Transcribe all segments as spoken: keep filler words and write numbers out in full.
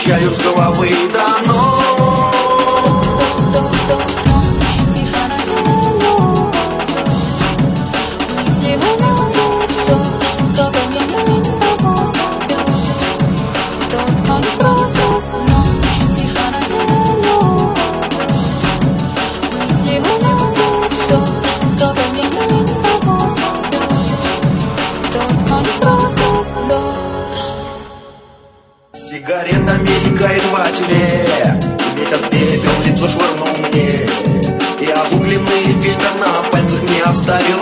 ощущаю с головы до ног. Сигарета мелькает во тьме, ветер пепел в лицо швырнул мне, и обугленный фильтр на пальцах не оставил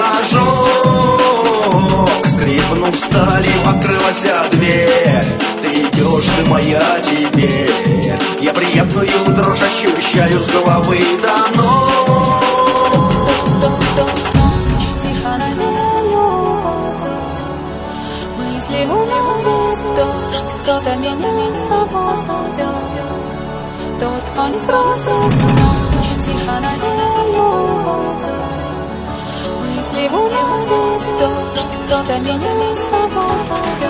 ожог. Скрипнув сталью, открылась дверь. Ты идешь, ты моя теперь. Я приятную дрожь ощущаю с головы до ног. Мысли уносит дождь, кто-то меня с собой зовет. Тот, кто не спросит, ночь тихо на землю идет. Мысли уносит дождь, кто-то меня с собой зовет.